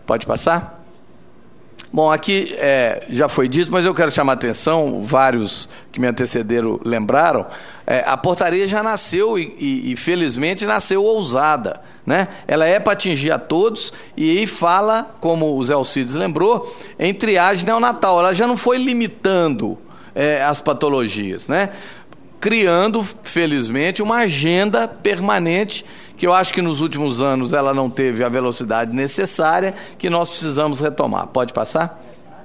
Pode passar? Bom, aqui já foi dito, mas eu quero chamar a atenção, vários que me antecederam lembraram, a portaria já nasceu e felizmente nasceu ousada, né? Ela é para atingir a todos e aí fala, como o Zé Alcides lembrou, em triagem neonatal. Ela já não foi limitando as patologias, né? Criando, felizmente, uma agenda permanente que eu acho que nos últimos anos ela não teve a velocidade necessária, que nós precisamos retomar. Pode passar?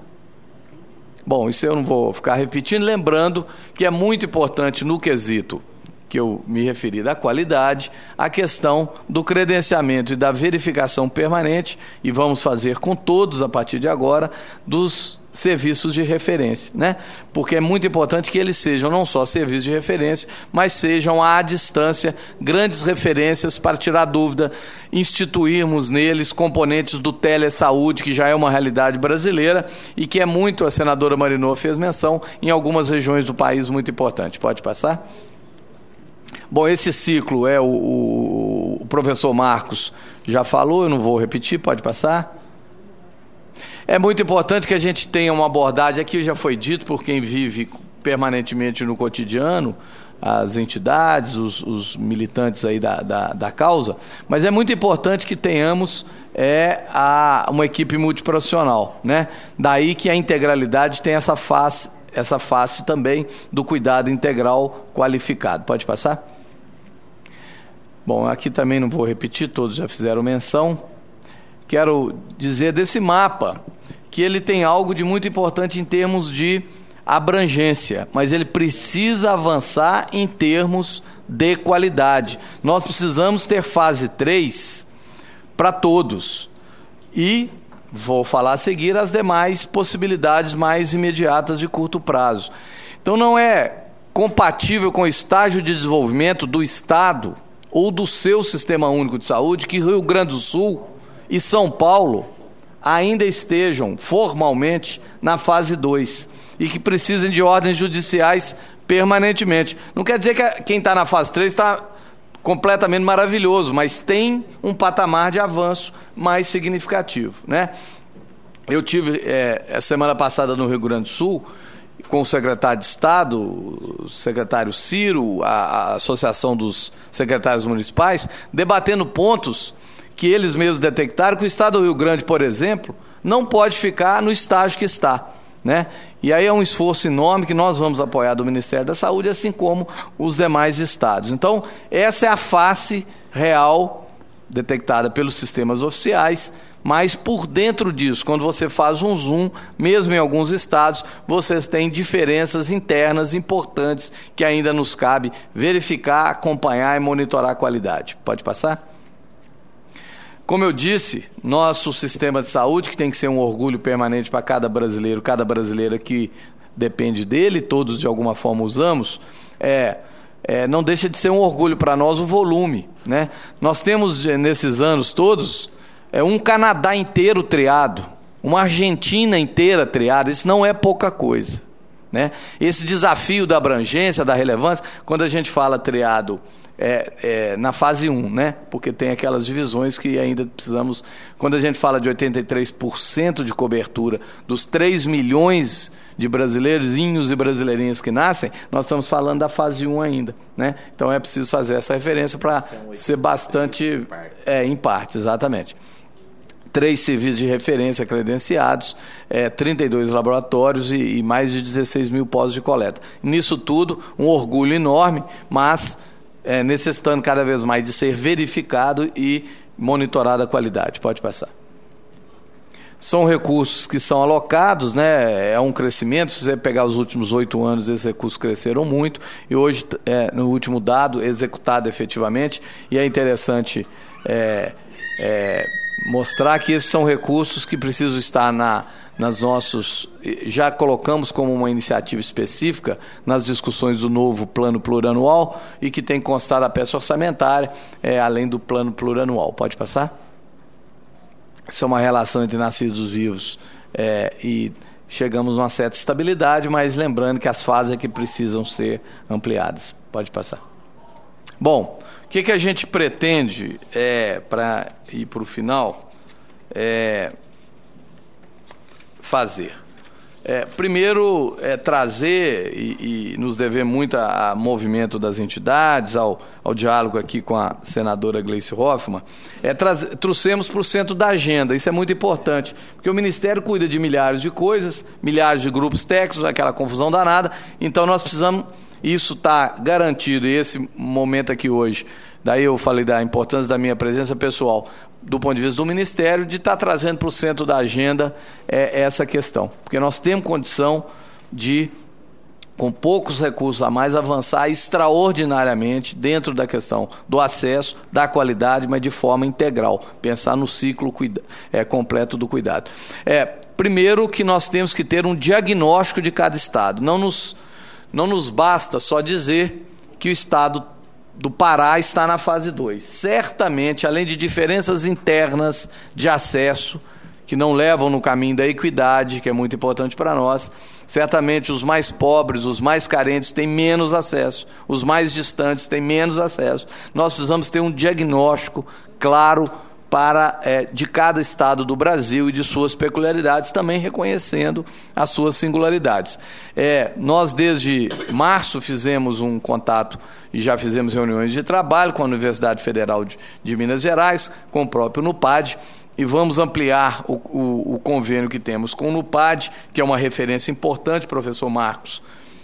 Bom, isso eu não vou ficar repetindo, lembrando que é muito importante no quesito que eu me referi da qualidade, a questão do credenciamento e da verificação permanente, e vamos fazer com todos a partir de agora, dos serviços de referência, né? Porque é muito importante que eles sejam não só serviços de referência, mas sejam à distância grandes referências para tirar dúvida, instituirmos neles componentes do telesaúde, que já é uma realidade brasileira e que é muito, a senadora Marinô fez menção, em algumas regiões do país muito importante. Pode passar? Bom, esse ciclo o professor Marcos já falou, eu não vou repetir, pode passar. É muito importante que a gente tenha uma abordagem, aqui já foi dito por quem vive permanentemente no cotidiano, as entidades, os militantes aí da causa, mas é muito importante que tenhamos uma equipe multiprofissional, né? Daí que a integralidade tem essa face também do cuidado integral qualificado. Pode passar? Bom, aqui também não vou repetir, todos já fizeram menção. Quero dizer desse mapa que ele tem algo de muito importante em termos de abrangência, mas ele precisa avançar em termos de qualidade. Nós precisamos ter fase 3 para todos. E vou falar a seguir as demais possibilidades mais imediatas de curto prazo. Então não é compatível com o estágio de desenvolvimento do Estado ou do seu Sistema Único de Saúde que Rio Grande do Sul e São Paulo ainda estejam formalmente na fase 2 e que precisem de ordens judiciais permanentemente. Não quer dizer que quem está na fase 3 está completamente maravilhoso, mas tem um patamar de avanço mais significativo, né? Eu tive a semana passada no Rio Grande do Sul com o secretário de Estado, o secretário Ciro, a Associação dos Secretários Municipais, debatendo pontos que eles mesmos detectaram que o Estado do Rio Grande, por exemplo, não pode ficar no estágio que está, né? E aí é um esforço enorme que nós vamos apoiar do Ministério da Saúde, assim como os demais estados. Então, essa é a face real detectada pelos sistemas oficiais, mas por dentro disso, quando você faz um zoom, mesmo em alguns estados, você tem diferenças internas importantes que ainda nos cabe verificar, acompanhar e monitorar a qualidade. Pode passar? Como eu disse, nosso sistema de saúde, que tem que ser um orgulho permanente para cada brasileiro, cada brasileira que depende dele, todos de alguma forma usamos, não deixa de ser um orgulho para nós o volume, né? Nós temos, nesses anos todos, um Canadá inteiro triado, uma Argentina inteira triada, isso não é pouca coisa, né? Esse desafio da abrangência, da relevância, quando a gente fala triado, na fase 1, né? Porque tem aquelas divisões que ainda precisamos, quando a gente fala de 83% de cobertura dos 3 milhões de brasileirinhos e brasileirinhas que nascem, nós estamos falando da fase 1 ainda, né? Então é preciso fazer essa referência para ser bastante em parte, exatamente. 3 civis de referência credenciados, 32 laboratórios e mais de 16 mil postos de coleta. Nisso tudo, um orgulho enorme, mas necessitando cada vez mais de ser verificado e monitorada a qualidade. Pode passar. São recursos que são alocados, né? É um crescimento. Se você pegar os últimos 8 anos, esses recursos cresceram muito e hoje, no último dado, executado efetivamente, e é interessante mostrar que esses são recursos que precisam estar nas nossas... Já colocamos como uma iniciativa específica nas discussões do novo plano plurianual e que tem constado a peça orçamentária, além do plano plurianual. Pode passar? Isso é uma relação entre nascidos vivos e chegamos a uma certa estabilidade, mas lembrando que as fases é que precisam ser ampliadas. Pode passar. Bom, o que a gente pretende para ir para o final? fazer? Primeiro, trazer e nos dever muito a movimento das entidades, ao diálogo aqui com a senadora Gleice Hoffmann, trouxemos para o centro da agenda. Isso é muito importante, porque o Ministério cuida de milhares de coisas, milhares de grupos técnicos, aquela confusão danada, então nós precisamos, isso está garantido, e esse momento aqui hoje, daí eu falei da importância da minha presença pessoal, do ponto de vista do Ministério, de estar trazendo para o centro da agenda essa questão. Porque nós temos condição de, com poucos recursos a mais, avançar extraordinariamente dentro da questão do acesso, da qualidade, mas de forma integral. Pensar no ciclo completo do cuidado. Primeiro que nós temos que ter um diagnóstico de cada estado. Não nos basta só dizer que o estado do Pará está na fase 2. Certamente, além de diferenças internas de acesso, que não levam no caminho da equidade, que é muito importante para nós, certamente os mais pobres, os mais carentes têm menos acesso, os mais distantes têm menos acesso. Nós precisamos ter um diagnóstico claro de cada estado do Brasil e de suas peculiaridades, também reconhecendo as suas singularidades. Nós, desde março, fizemos um contato e já fizemos reuniões de trabalho com a Universidade Federal de Minas Gerais, com o próprio NUPAD, e vamos ampliar o convênio que temos com o NUPAD, que é uma referência importante. O professor Marcos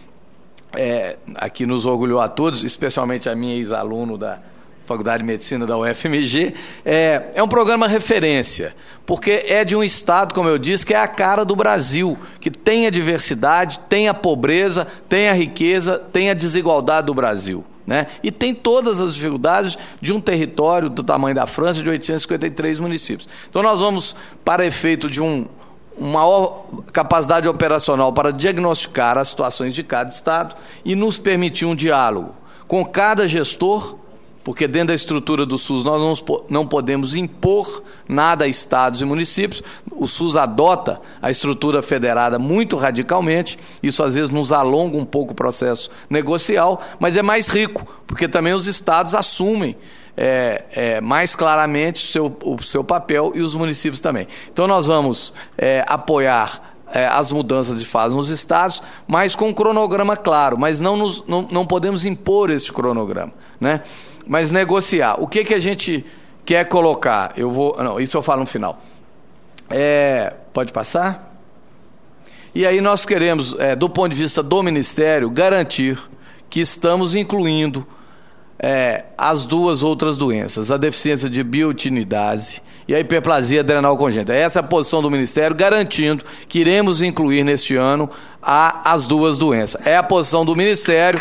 aqui nos orgulhou a todos, especialmente a minha ex-aluno da Faculdade de Medicina da UFMG, é um programa referência, porque é de um estado, como eu disse, que é a cara do Brasil, que tem a diversidade, tem a pobreza, tem a riqueza, tem a desigualdade do Brasil, né? E tem todas as dificuldades de um território do tamanho da França, de 853 municípios. Então nós vamos, para efeito de uma maior capacidade operacional para diagnosticar as situações de cada estado e nos permitir um diálogo com cada gestor, porque dentro da estrutura do SUS nós não podemos impor nada a estados e municípios. O SUS adota a estrutura federada muito radicalmente, isso às vezes nos alonga um pouco o processo negocial, mas é mais rico, porque também os estados assumem mais claramente o seu papel e os municípios também. Então nós vamos apoiar as mudanças de fase nos estados, mas com um cronograma claro, mas não podemos impor esse cronograma, né? Mas negociar. O que a gente quer colocar? Isso eu falo no final. Pode passar? E aí nós queremos, do ponto de vista do Ministério, garantir que estamos incluindo as duas outras doenças, a deficiência de biotinidase e a hiperplasia adrenal congênita. Essa é a posição do Ministério, garantindo que iremos incluir neste ano as duas doenças. É a posição do Ministério,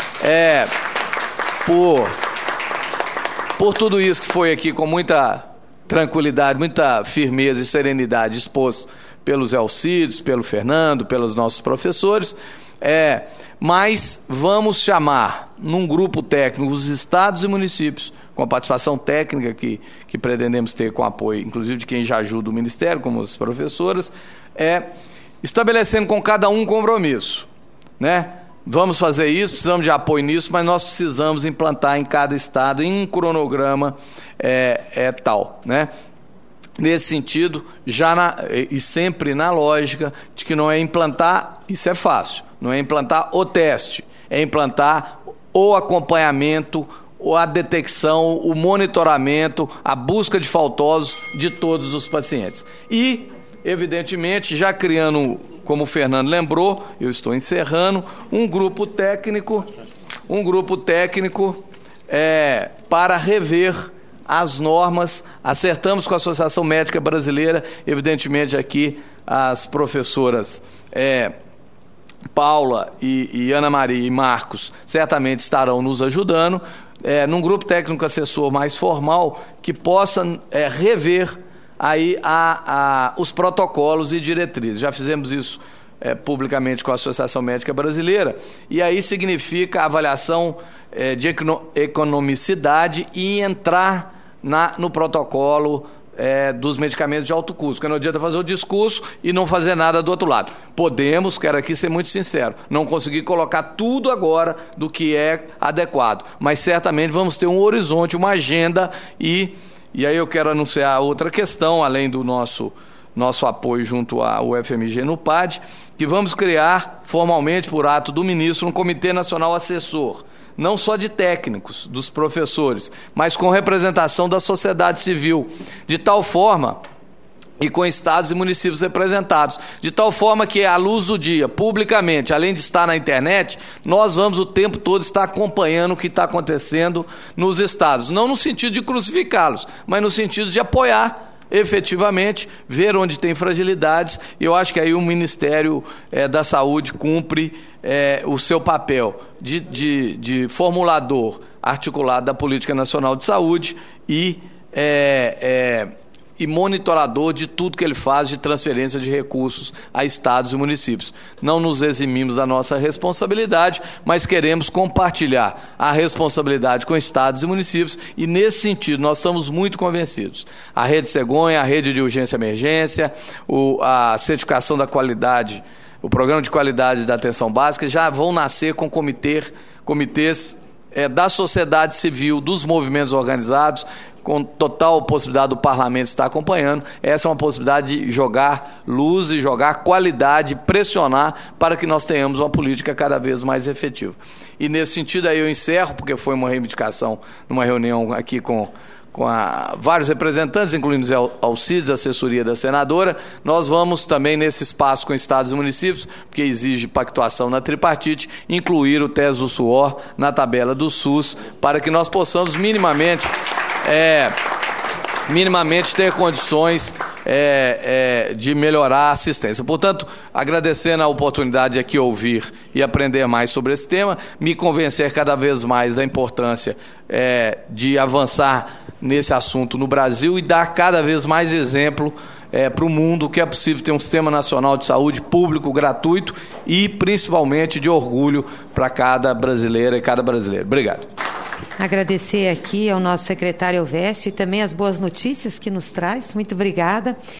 por tudo isso que foi aqui com muita tranquilidade, muita firmeza e serenidade exposto pelos Alcides, pelo Fernando, pelos nossos professores, mas vamos chamar num grupo técnico os estados e municípios, com a participação técnica que pretendemos ter com apoio, inclusive de quem já ajuda o Ministério, como as professoras, estabelecendo com cada um compromisso, né? Vamos fazer isso, precisamos de apoio nisso, mas nós precisamos implantar em cada estado, em um cronograma tal, né? Nesse sentido, e sempre na lógica de que não é implantar, isso é fácil, não é implantar o teste, é implantar o acompanhamento, a detecção, o monitoramento, a busca de faltosos de todos os pacientes. E, evidentemente, já criando, como o Fernando lembrou, eu estou encerrando, um grupo técnico para rever as normas. Acertamos com a Associação Médica Brasileira, evidentemente aqui as professoras Paula e Ana Maria e Marcos certamente estarão nos ajudando, num grupo técnico assessor mais formal que possa rever aí os protocolos e diretrizes. Já fizemos isso publicamente com a Associação Médica Brasileira, e aí significa avaliação de economicidade e entrar no protocolo dos medicamentos de alto custo, porque não adianta fazer o discurso e não fazer nada do outro lado. Quero aqui ser muito sincero, não conseguir colocar tudo agora do que é adequado, mas certamente vamos ter um horizonte, uma agenda, e aí eu quero anunciar outra questão, além do nosso nosso apoio junto ao FMG no PAD, que vamos criar formalmente, por ato do ministro, um Comitê Nacional Assessor, não só de técnicos, dos professores, mas com representação da sociedade civil, de tal forma, e com estados e municípios representados, de tal forma que, à luz do dia, publicamente, além de estar na internet, nós vamos o tempo todo estar acompanhando o que está acontecendo nos estados, não no sentido de crucificá-los, mas no sentido de apoiar efetivamente, ver onde tem fragilidades, e eu acho que aí o Ministério da Saúde cumpre o seu papel de formulador articulado da Política Nacional de Saúde e monitorador de tudo que ele faz de transferência de recursos a estados e municípios. Não nos eximimos da nossa responsabilidade, mas queremos compartilhar a responsabilidade com estados e municípios, e nesse sentido nós estamos muito convencidos. A Rede Cegonha, a Rede de Urgência e Emergência, a certificação da qualidade, o Programa de Qualidade da Atenção Básica já vão nascer com comitês da sociedade civil, dos movimentos organizados, com total possibilidade do parlamento estar acompanhando. Essa é uma possibilidade de jogar luz e jogar qualidade, pressionar para que nós tenhamos uma política cada vez mais efetiva. E nesse sentido aí eu encerro, porque foi uma reivindicação numa reunião aqui com vários representantes, incluindo Alcides, a assessoria da senadora. Nós vamos também, nesse espaço com estados e municípios, porque exige pactuação na tripartite, incluir o teste do suor na tabela do SUS, para que nós possamos minimamente ter condições de melhorar a assistência. Portanto, agradecendo a oportunidade de aqui ouvir e aprender mais sobre esse tema, me convencer cada vez mais da importância de avançar nesse assunto no Brasil e dar cada vez mais exemplo para o mundo que é possível ter um sistema nacional de saúde público, gratuito e, principalmente, de orgulho para cada brasileira e cada brasileiro. Obrigado. Agradecer aqui ao nosso secretário Elvésio e também as boas notícias que nos traz. Muito obrigada.